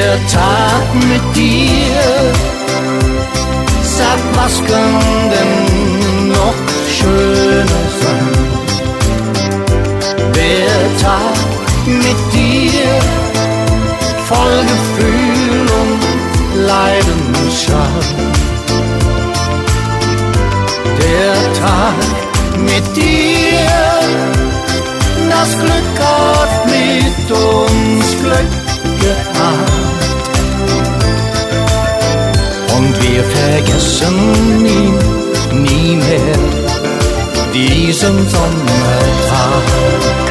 Der Tag mit dir, sag, was kann denn noch schöner sein? Der Tag mit dir, voll Gefühl und Leidenschaft. Der Tag mit dir, das Glück hat mit uns Glück gehabt. Und wir vergessen nie mehr diesen Sommertag.